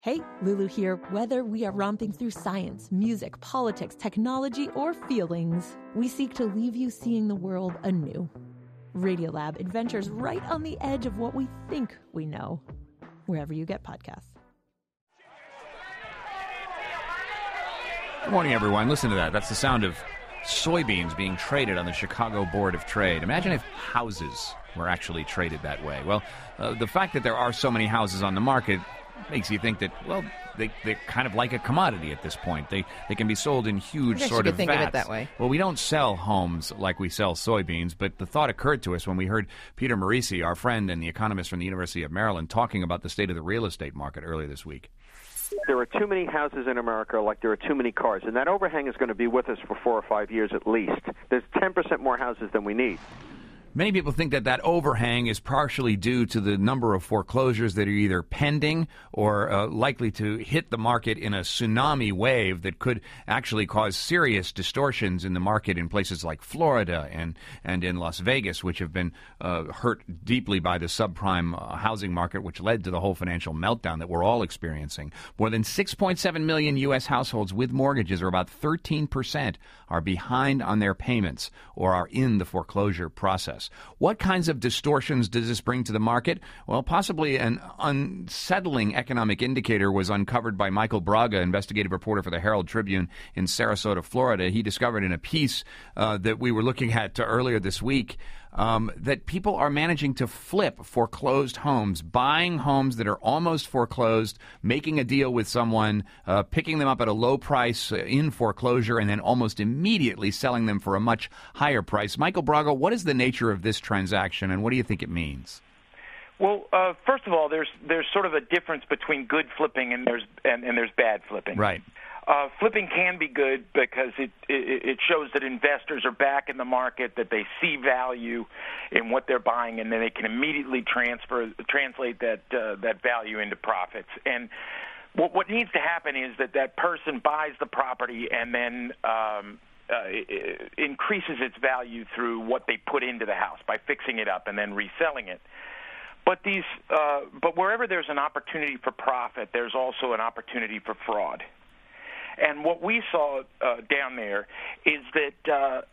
Hey, Lulu here. Whether we are romping through science, music, politics, technology, or feelings, we seek to leave you seeing the world anew. Radiolab adventures right on the edge of what we think we know, wherever you get podcasts. Good morning, everyone. Listen to that. That's the sound of soybeans being traded on the Chicago Board of Trade. Imagine if houses were actually traded that way. Well, the fact that there are so many houses on the market makes you think that, well, they're kind of like a commodity at this point. They can be sold in huge sort of think vats. of it that way. Well, we don't sell homes like we sell soybeans, but the thought occurred to us when we heard Peter Morici, our friend and the economist from the University of Maryland, talking about the state of the real estate market earlier this week. There are too many houses in America like there are too many cars, and that overhang is going to be with us for 4 or 5 years at least. There's 10% more houses than we need. Many people think that overhang is partially due to the number of foreclosures that are either pending or likely to hit the market in a tsunami wave that could actually cause serious distortions in the market in places like Florida and in Las Vegas, which have been hurt deeply by the subprime housing market, which led to the whole financial meltdown that we're all experiencing. More than 6.7 million U.S. households with mortgages, or about 13%, are behind on their payments or are in the foreclosure process. What kinds of distortions does this bring to the market? Well, possibly an unsettling economic indicator was uncovered by Michael Braga, investigative reporter for the Herald Tribune in Sarasota, Florida. He discovered in a piece that we were looking at earlier this week that people are managing to flip foreclosed homes, buying homes that are almost foreclosed, making a deal with someone, picking them up at a low price in foreclosure, and then almost immediately selling them for a much higher price. Michael Braga, what is the nature of this transaction, and what do you think it means? Well, first of all, there's sort of a difference between good flipping and there's bad flipping. Right. Flipping can be good because it shows that investors are back in the market, that they see value in what they're buying, and then they can immediately translate that value into profits. And what needs to happen is that person buys the property and then it increases its value through what they put into the house by fixing it up and then reselling it. But wherever there's an opportunity for profit, there's also an opportunity for fraud. And what we saw down there is that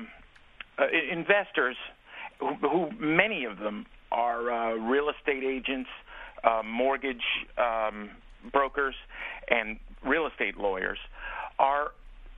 investors, who many of them are real estate agents, mortgage brokers, and real estate lawyers, are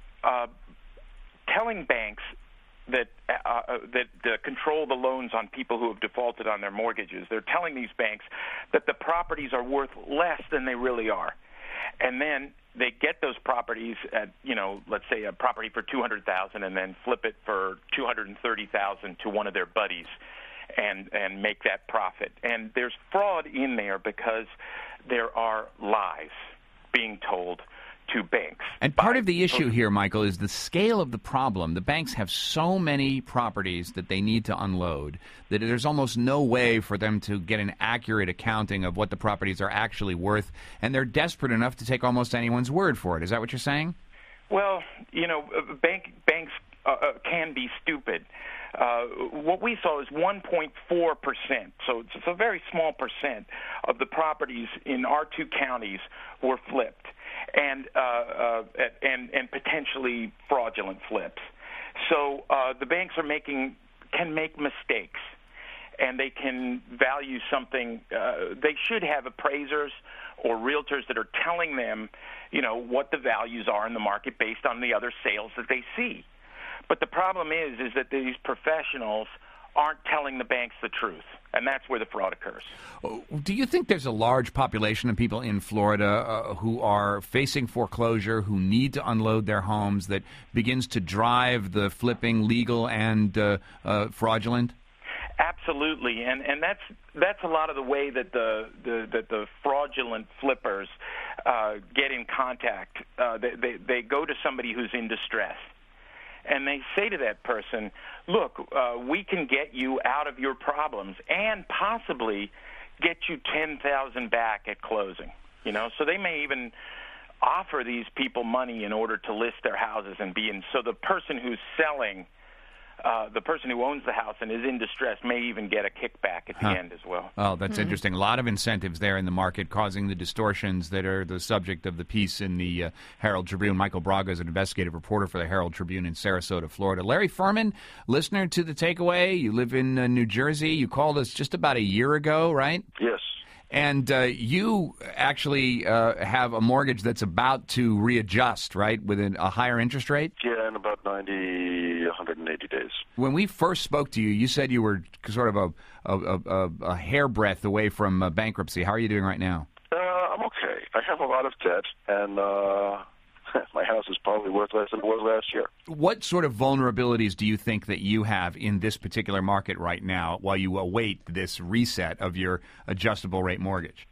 telling banks that control the loans on people who have defaulted on their mortgages. They're telling these banks that the properties are worth less than they really are. And then they get those properties at, let's say a property for $200,000 and then flip it for $230,000 to one of their buddies and make that profit. And there's fraud in there because there are lies being told to banks. And part of the issue here, Michael, is the scale of the problem. The banks have so many properties that they need to unload that there's almost no way for them to get an accurate accounting of what the properties are actually worth, and they're desperate enough to take almost anyone's word for it. Is that what you're saying? Well, banks can be stupid. What we saw is 1.4%, so it's a very small percent of the properties in our two counties were flipped, and potentially fraudulent flips. So the banks can make mistakes, and they can value something. They should have appraisers or realtors that are telling them, what the values are in the market based on the other sales that they see. But the problem is that these professionals aren't telling the banks the truth, and that's where the fraud occurs. Do you think there's a large population of people in Florida who are facing foreclosure, who need to unload their homes, that begins to drive the flipping legal and fraudulent? Absolutely, and that's a lot of the way that the fraudulent flippers get in contact. They go to somebody who's in distress, and they say to that person, look, we can get you out of your problems and possibly get you $10,000 back at closing. So they may even offer these people money in order to list their houses and be in. So the person who's selling the person who owns the house and is in distress may even get a kickback at the end as well. Oh, that's interesting. A lot of incentives there in the market causing the distortions that are the subject of the piece in the Herald Tribune. Michael Braga is an investigative reporter for the Herald Tribune in Sarasota, Florida. Larry Furman, listener to The Takeaway. You live in New Jersey. You called us just about a year ago, right? Yes. And you actually have a mortgage that's about to readjust, right, with a higher interest rate? Yeah, in about 180 days. When we first spoke to you, you said you were sort of a hairbreadth away from bankruptcy. How are you doing right now? I'm okay. I have a lot of debt, and my house is probably worth less than it was last year. What sort of vulnerabilities do you think that you have in this particular market right now while you await this reset of your adjustable rate mortgage?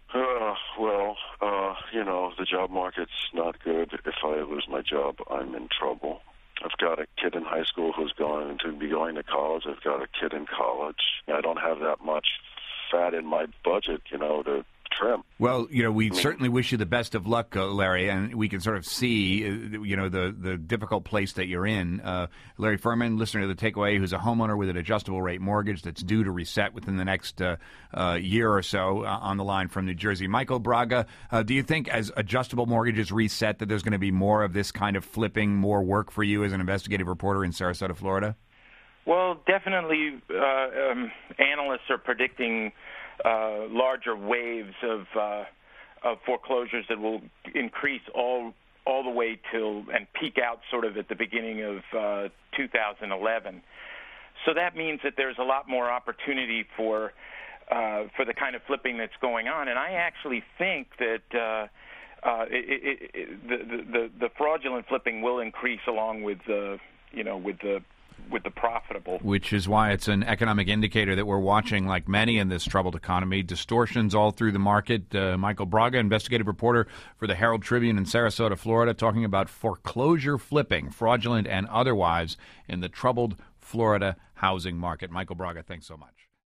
The job market's not good. If I lose my job, I'm in trouble. I've got a kid in high school who's going to be going to college. I've got a kid in college. I don't have that much fat in my budget, to trim. Well, we certainly wish you the best of luck, Larry, and we can sort of see, the difficult place that you're in. Larry Furman, listener to The Takeaway, who's a homeowner with an adjustable rate mortgage that's due to reset within the next year or so, on the line from New Jersey. Michael Braga, do you think as adjustable mortgages reset that there's going to be more of this kind of flipping, more work for you as an investigative reporter in Sarasota, Florida? Well, definitely analysts are predicting larger waves of foreclosures that will increase all the way till and peak out sort of at the beginning of 2011. So that means that there's a lot more opportunity for the kind of flipping that's going on. And I actually think that the fraudulent flipping will increase along with the profitable. Which is why it's an economic indicator that we're watching, like many in this troubled economy. Distortions all through the market. Michael Braga, investigative reporter for the Herald Tribune in Sarasota, Florida, talking about foreclosure flipping, fraudulent and otherwise, in the troubled Florida housing market. Michael Braga, thanks so much.